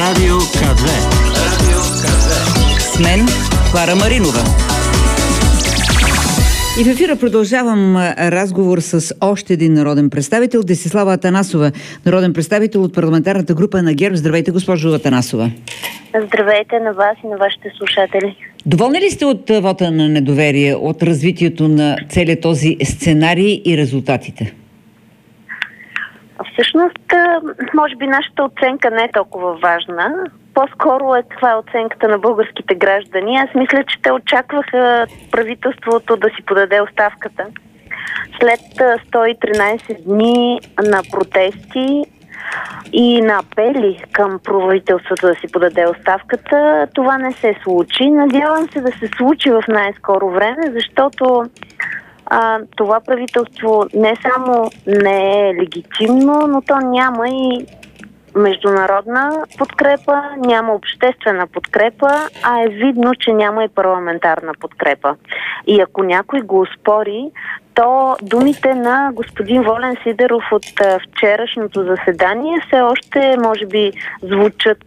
Радио К2. С мен Клара Маринова. И в ефира продължавам разговор с още един народен представител, Десислава Атанасова, народен представител от парламентарната група на ГЕРБ. Здравейте, госпожо Атанасова. Здравейте на вас и на вашите слушатели. Доволни ли сте от вота на недоверие, от развитието на целият този сценарий и резултатите? Всъщност, може би нашата оценка не е толкова важна. По-скоро това е оценката на българските граждани. Аз мисля, че те очакваха правителството да си подаде оставката. След 113 дни на протести и на апели към правителството да си подаде оставката, това не се случи. Надявам се да се случи в най-скоро време, защото това правителство не само не е легитимно, но то няма и международна подкрепа, няма обществена подкрепа, а е видно, че няма и парламентарна подкрепа. И ако някой го оспори, то думите на господин Волен Сидеров от вчерашното заседание все още, може би, звучат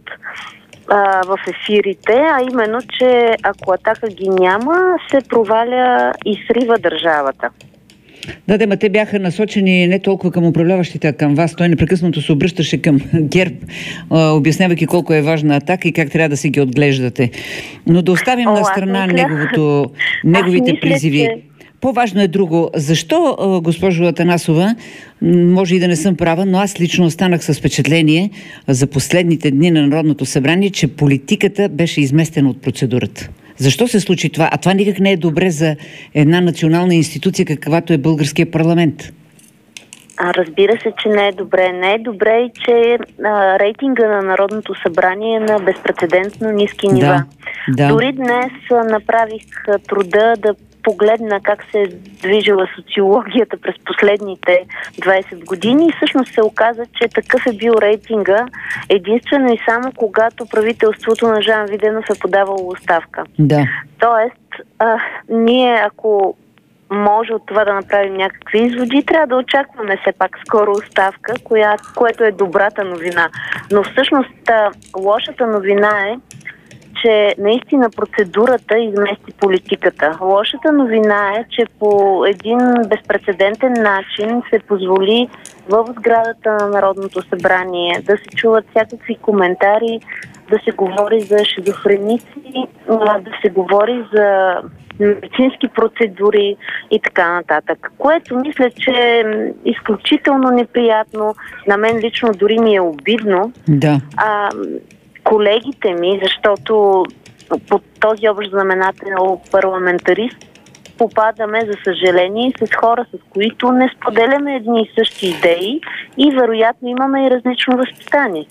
в ефирите, а именно, че ако Атака ги няма, се проваля и срива държавата. Да, те бяха насочени не толкова към управляващите, а към вас. Той непрекъснато се обръщаше към ГЕРБ, обяснявайки колко е важна Атака и как трябва да си ги отглеждате. Но да оставим на страна неговите призиви. Че... По-важно е друго. Защо, госпожо Атанасова, може и да не съм права, но аз лично останах с впечатление за последните дни на Народното събрание, че политиката беше изместена от процедурата. Защо се случи това? А това никак не е добре за една национална институция, каквато е българския парламент. Разбира се, че не е добре. Не е добре и че рейтинга на Народното събрание е на безпрецедентно ниски нива. Да. Дори днес направих труда да погледна как се е движила социологията през последните 20 години и всъщност се оказа, че такъв е бил рейтинга единствено и само когато правителството на Жан Виденов е подавало оставка. Да. Тоест, ние ако може от това да направим някакви изводи, трябва да очакваме все пак скоро оставка, което е добрата новина. Но всъщност лошата новина е, че наистина процедурата измести политиката. Лошата новина е, че по един безпрецедентен начин се позволи в сградата на Народното събрание да се чуват всякакви коментари, да се говори за шизофреници, да се говори за медицински процедури и така нататък. Което мисля, че е изключително неприятно. На мен лично дори ми е обидно. Да. Колегите ми, защото под този общ знаменател парламентарист попадаме, за съжаление, с хора, с които не споделяме едни и същи идеи и вероятно имаме и различно възпитание.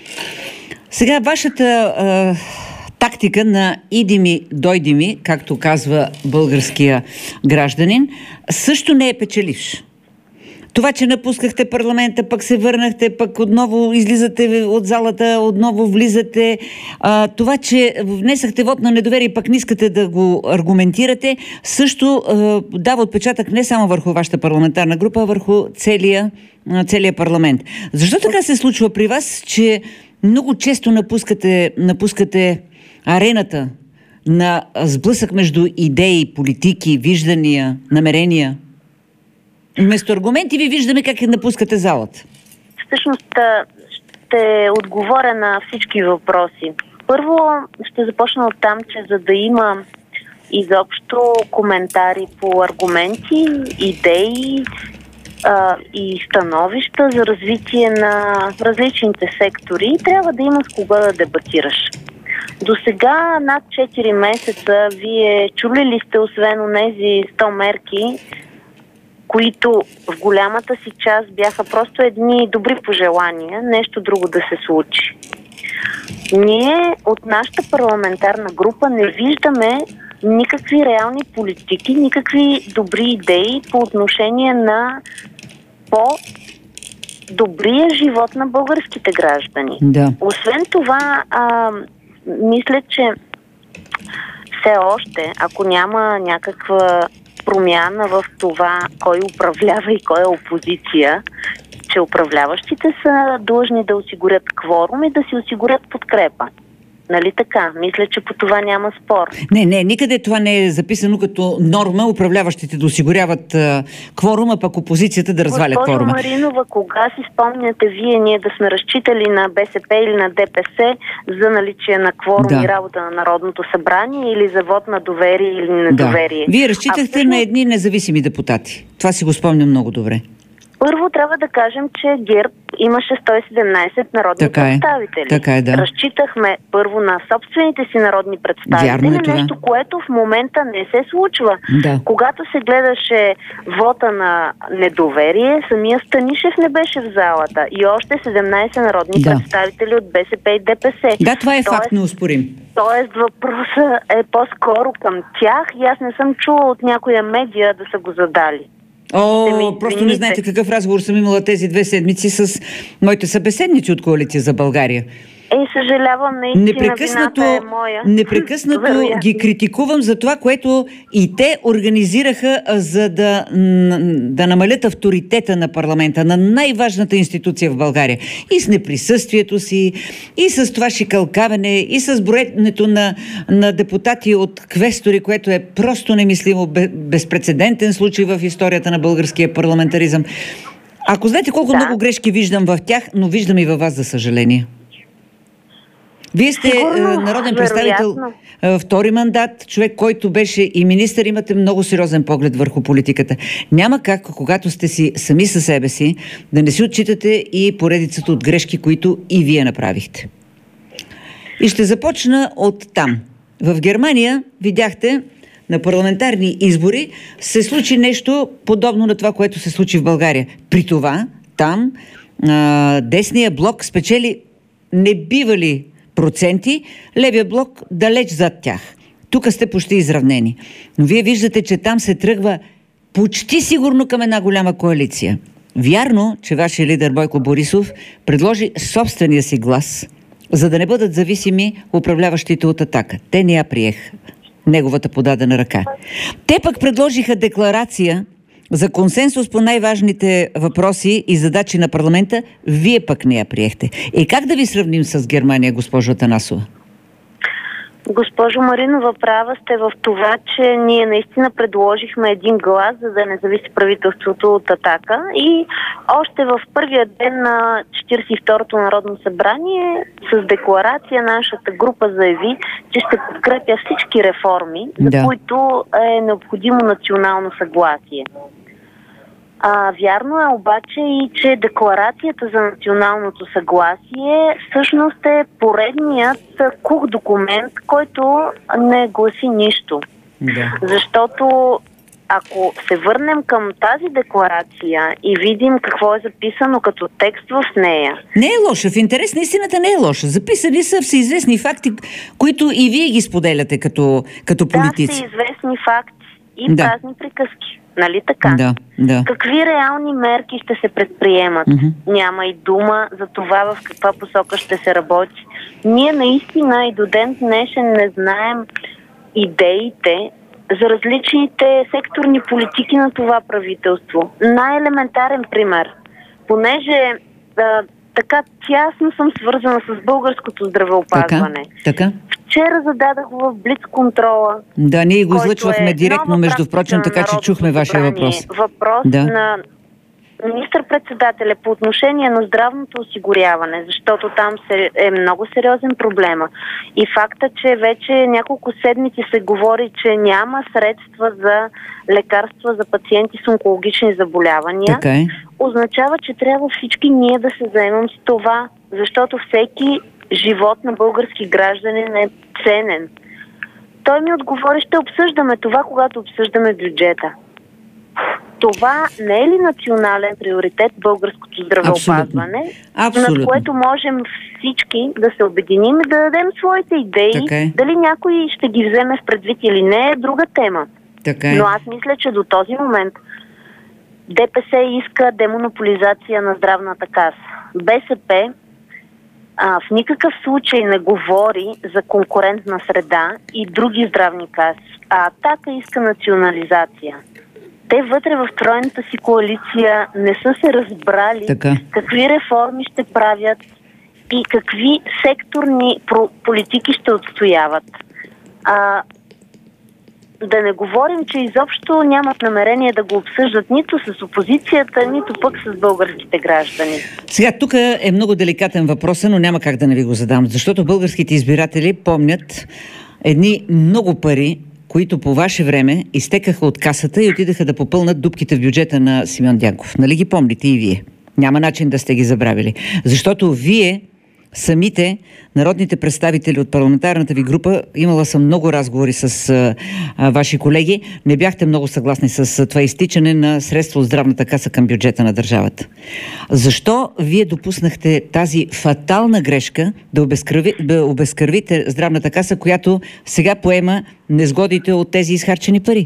Сега вашата тактика на иди ми, дойди ми, както казва българския гражданин, също не е печеливш. Това, че напускахте парламента, пък се върнахте, пък отново излизате от залата, отново влизате. Това, че внесахте вод на недоверие, пък не искате да го аргументирате, също дава отпечатък не само върху вашата парламентарна група, а върху целия парламент. Защо така се случва при вас, че много често напускате арената на сблъсък между идеи, политики, виждания, намерения? Вместо аргументи ви виждаме как напускате залата. Всъщност ще отговоря на всички въпроси. Първо ще започна от там, че за да има изобщо коментари по аргументи, идеи и становища за развитие на различните сектори, трябва да има с кого да дебатираш. До сега над 4 месеца вие чули ли сте, освен онези 100 мерки, които в голямата си част бяха просто едни добри пожелания, нещо друго да се случи. Ние от нашата парламентарна група не виждаме никакви реални политики, никакви добри идеи по отношение на по-добрия живот на българските граждани. Да. Освен това, мисля, че все още, ако няма някаква промяна в това кой управлява и кой е опозиция, че управляващите са длъжни да осигурят кворум и да си осигурят подкрепа. Нали така? Мисля, че по това няма спор. Не, никъде това не е записано като норма управляващите да осигуряват кворума, пък опозицията да разваля кворума. Госпожо Маринова, кога си спомняте вие ние да сме разчитали на БСП или на ДПС за наличие на кворум и работа на Народното събрание или за вод на доверие или недоверие? Вие разчитахте на едни независими депутати. Това си го спомням много добре. Първо трябва да кажем, че ГЕРБ имаше 117 народни представители. Така е, да. Разчитахме първо на собствените си народни представители, нещо, което в момента не се случва. Да. Когато се гледаше вота на недоверие, самия Станишев не беше в залата и още 17 народни представители от БСП и ДПС. Да, това е факт, неоспорим. Тоест въпросът е по-скоро към тях и аз не съм чула от някоя медия да са го задали. Просто не знаете какъв разговор съм имала тези 2 седмици с моите събеседници от Коалиция за България. Съжалявам, наистина вината е моя. Непрекъснато ги критикувам за това, което и те организираха, за да намалят авторитета на парламента, на най-важната институция в България. И с неприсъствието си, и с това шикалкавене, и с броенето на депутати от квестори, което е просто немислимо, безпрецедентен случай в историята на българския парламентаризъм. Ако знаете колко много грешки виждам в тях, но виждам и във вас, за съжаление. Вие сте народен представител втори мандат, човек, който беше и министър, имате много сериозен поглед върху политиката. Няма как, когато сте си сами със себе си, да не си отчитате и поредицата от грешки, които и вие направихте. И ще започна от там. В Германия, видяхте, на парламентарни избори се случи нещо подобно на това, което се случи в България. При това, там, десния блок спечели небивали проценти, левия блок далеч зад тях. Тук сте почти изравнени. Но вие виждате, че там се тръгва почти сигурно към една голяма коалиция. Вярно, че вашия лидер Бойко Борисов предложи собствения си глас, за да не бъдат зависими управляващите от Атака. Те не я приеха. Неговата подадена ръка. Те пък предложиха декларация за консенсус по най-важните въпроси и задачи на парламента, вие пък не я приехте. Как да ви сравним с Германия, госпожо Атанасова? Госпожо Маринова, права сте в това, че ние наистина предложихме един глас, за да не зависи правителството от Атака. И още в първия ден на 42-то Народно събрание с декларация нашата група заяви, че ще подкрепя всички реформи, за които е необходимо национално съгласие. Вярно е обаче и, че декларацията за националното съгласие всъщност е поредният кух документ, който не гласи нищо. Да. Защото ако се върнем към тази декларация и видим какво е записано като текст в нея... Не е лоша. В интерес на истината не е лоша. Записани са всеизвестни факти, които и вие ги споделяте като политици. Да, всеизвестни факти и празни приказки. Нали така? Да. Какви реални мерки ще се предприемат? Няма и дума за това в каква посока ще се работи. Ние наистина и до ден днешен не знаем идеите за различните секторни политики на това правителство. Най-елементарен пример. Понеже така тясно съм свързана с българското здравеопазване. Така. Вчера зададах в блицконтрола. Да, ние го излъчвахме директно, между впрочем, така че чухме вашия въпрос. Въпрос на министър-председателя по отношение на здравното осигуряване, защото там е много сериозен проблема. И факта, че вече няколко седмици се говори, че няма средства за лекарства за пациенти с онкологични заболявания, означава, че трябва всички ние да се заемем с това, защото всеки живот на български гражданин е ценен. Той ми отговори, ще обсъждаме това, когато обсъждаме бюджета. Това не е ли национален приоритет българското здравеопазване, Абсолютно. на което можем всички да се обединим и да дадем своите идеи? Дали някой ще ги вземе в предвид или не е друга тема. Но аз мисля, че до този момент ДПС иска демонополизация на здравната каса. БСП в никакъв случай не говори за конкурентна среда и други здравни каси, а Атака иска национализация. те вътре в тройната си коалиция не са се разбрали какви реформи ще правят и какви секторни политики ще отстояват. Да не говорим, че изобщо нямат намерение да го обсъждат нито с опозицията, нито пък с българските граждани. Сега, тук е много деликатен въпрос, но няма как да не ви го задам, защото българските избиратели помнят едни много пари, които по ваше време изтекаха от касата и отидаха да попълнат дупките в бюджета на Симеон Дянков. Нали ги помните и вие? Няма начин да сте ги забравили. Защото вие самите, народните представители от парламентарната ви група, имала съм много разговори с ваши колеги, не бяхте много съгласни с това изтичане на средства от здравната каса към бюджета на държавата. Защо вие допуснахте тази фатална грешка да обезкървите здравната каса, която сега поема незгодите от тези изхарчени пари?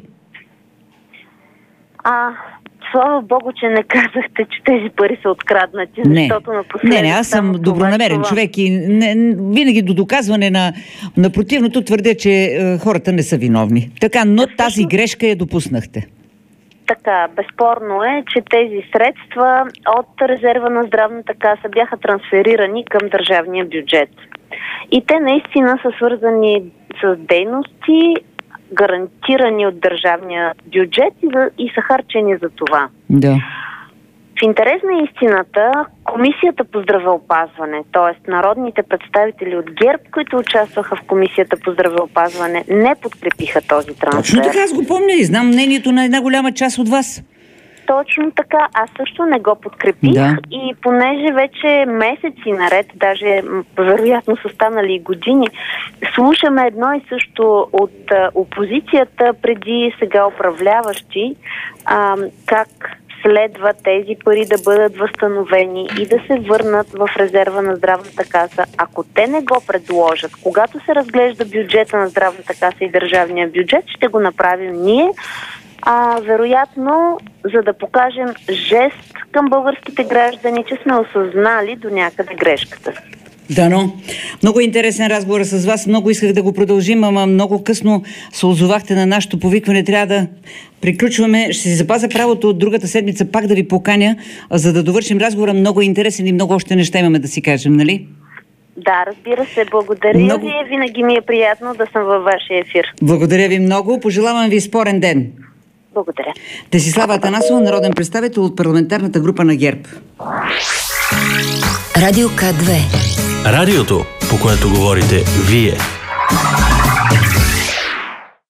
Слава Богу, че не казахте, че тези пари са откраднати, защото напоследък... Не, аз съм добронамерен човек и винаги до доказване на противното твърдя, че хората не са виновни. Така, но тази грешка я допуснахте. Така, безспорно е, че тези средства от резерва на здравната каса бяха трансферирани към държавния бюджет. И те наистина са свързани с дейности, гарантирани от държавния бюджет и са харчени за това. Да. В интерес на истината, Комисията по здравеопазване, т.е. народните представители от ГЕРБ, които участваха в Комисията по здравеопазване, не подкрепиха този трансфер. Точно така, аз го помня и знам мнението на една голяма част от вас. Точно така, аз също не го подкрепих и понеже вече месеци наред, даже вероятно са станали години, слушаме едно и също от опозицията преди сега управляващи, как следва тези пари да бъдат възстановени и да се върнат в резерва на здравната каса. Ако те не го предложат, когато се разглежда бюджета на здравната каса и държавния бюджет, ще го направим ние, вероятно, за да покажем жест към българските граждани, че сме осъзнали до някъде грешката. Дано. Много интересен разговор с вас. Много исках да го продължим, ама много късно се озовахте на нашето повикване. Трябва да приключваме. Ще си запазя правото от другата седмица пак да ви поканя, за да довършим разговора. Много интересен и много още неща имаме да си кажем, нали? Да, разбира се. Благодаря ви. Винаги ми е приятно да съм във вашия ефир. Благодаря ви много. Пожелавам ви спорен ден. Благодаря. Десислава Атанасова, народен представител от парламентарната група на ГЕРБ. Радио К2. Радиото, по което говорите вие.